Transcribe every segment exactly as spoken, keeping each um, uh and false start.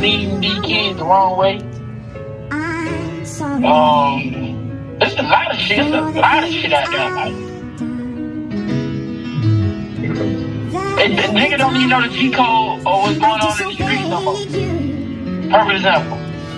leading these kids the wrong way. Um, there's a lot of shit, there's a lot of shit out there. Like, and the nigga don't even know the G code or what's going on in the streets no more. Perfect example.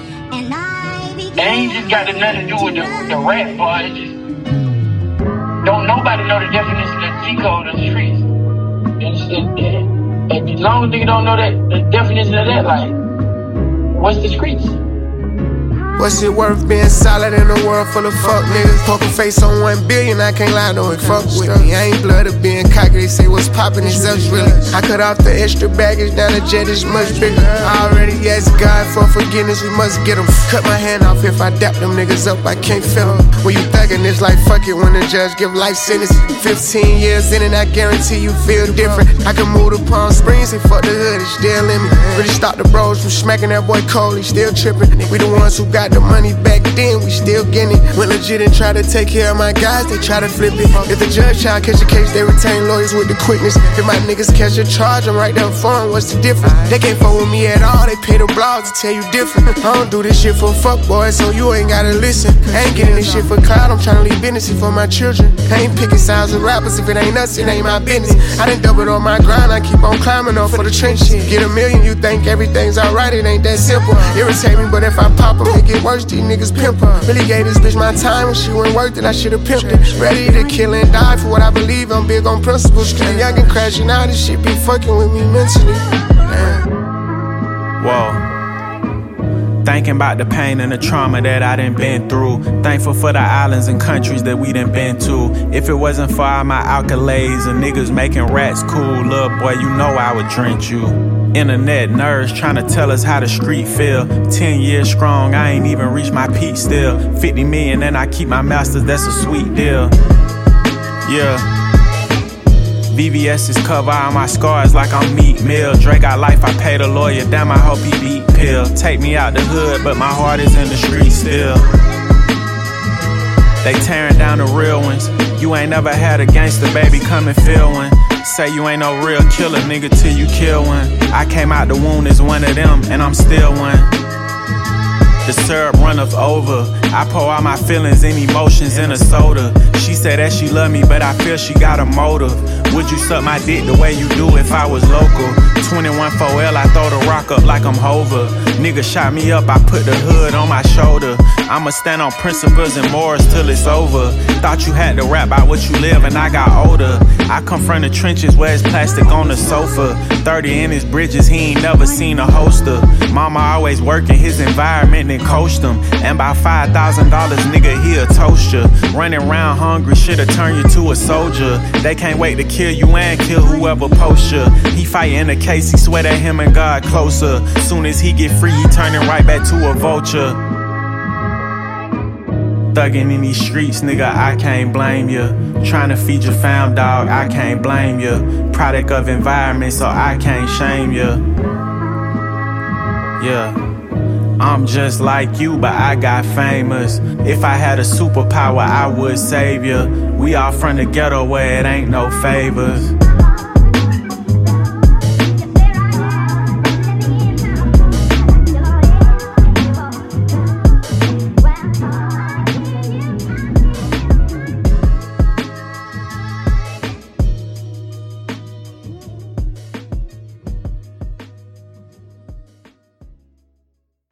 It ain't just got nothing to do with the, the rap, boy. It just don't nobody know the definition of the G code of the streets. And, and, and, and as long as nigga don't know that the definition of that, like, what's the streets? What's it worth being solid in a world full of fuck niggas? Poker face on one billion, I can't lie, no, it fuck with me. I ain't blood of being cocky, they say what's poppin' is us really. I cut off the extra baggage, now the jet is much bigger. I already asked God for forgiveness, we must get them. Cut my hand off if I dap them niggas up, I can't feel them. When you thuggin', it's like fuck it when the judge give life sentence. Fifteen years in and I guarantee you feel different. I can move to Palm Springs and fuck the hood, it's still in me. Really stop the bros from smacking that boy cold, he still trippin'. We the ones who got the money back then, we still getting it. Went legit and try to take care of my guys, they try to flip it. If the judge try to catch a case, they retain lawyers with the quickness. If my niggas catch a charge, I'm right there for them, what's the difference? They can't fuck with me at all, they pay the blogs to tell you different. I don't do this shit for fuck boys, so you ain't gotta listen. I ain't getting this shit for cloud, I'm trying to leave business for my children. I ain't picking sides with rappers, if it ain't us, it ain't my business. I done doubled on my grind, I keep on climbing up for the trenches. Get a million, you think everything's alright, it ain't that simple. Irritate me, but if I pop them, it get worse. These niggas pimpin'. Really gave this bitch my time when she wasn't worth it, I should've pimped it. Ready to kill and die for what I believe, I'm big on principles. Still young and crashing out, this shit be fucking with me mentally. Man. Whoa. Thinking about the pain and the trauma that I done been through. Thankful for the islands and countries that we done been to. If it wasn't for all my accolades and niggas making rats cool, little boy, you know I would drench you. Internet nerds trying to tell us how the street feel. Ten years strong, I ain't even reached my peak still. Fifty million and I keep my masters, that's a sweet deal. Yeah. V V S's cover all my scars like I'm Meat Mill. Drake got life, I paid a lawyer, damn I hope he beat pill. Take me out the hood, but my heart is in the street still. They tearing down the real ones. You ain't never had a gangster, baby, come and feel one. Say you ain't no real killer, nigga, till you kill one. I came out the womb as one of them, and I'm still one. The syrup runneth over. I pour all my feelings and emotions in a soda. She said that she love me, but I feel she got a motive. Would you suck my dick the way you do if I was local? twenty-one four L, I throw the rock up like I'm Hova. Nigga shot me up, I put the hood on my shoulder. I'ma stand on principles and morals till it's over. Thought you had to rap about what you live and I got older. I come from the trenches where it's plastic on the sofa. Thirty in his bridges, he ain't never seen a holster. Mama always working his environment and coached him. And by five thousand dollars, nigga, he a toaster. Running around hungry, shit'll turn you to a soldier. They can't wait to kill you and kill whoever posts you. He fighting a case, he swear that him and God closer. Soon as he get free, he turning right back to a vulture. Thuggin' in these streets, nigga, I can't blame ya. Tryna feed your fam, dog, I can't blame ya. Product of environment, so I can't shame ya. Yeah, I'm just like you, but I got famous. If I had a superpower, I would save ya. We all from the ghetto where it ain't no favors.